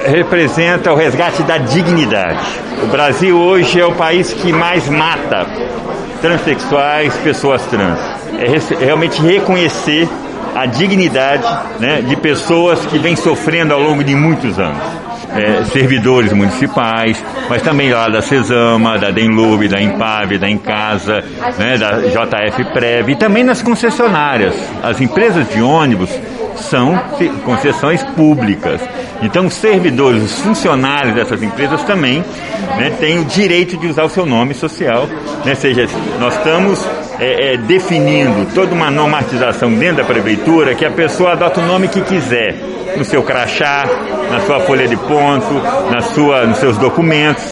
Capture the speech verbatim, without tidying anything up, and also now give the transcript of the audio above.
representa o resgate da dignidade. O Brasil hoje é o país que mais mata transexuais, pessoas trans. É realmente reconhecer a dignidade, né, de pessoas que vêm sofrendo ao longo de muitos anos. É, servidores municipais, mas também lá da Cesama, da Denlube, da Impave, da Encasa, né, da J F Prev, e também nas concessionárias. As empresas de ônibus são concessões públicas. Então, os servidores, os funcionários dessas empresas também, né, têm o direito de usar o seu nome social. Né? Ou seja, nós estamos é, é, definindo toda uma normatização dentro da prefeitura que a pessoa adota o nome que quiser, no seu crachá, na sua folha de ponto, na sua, nos seus documentos.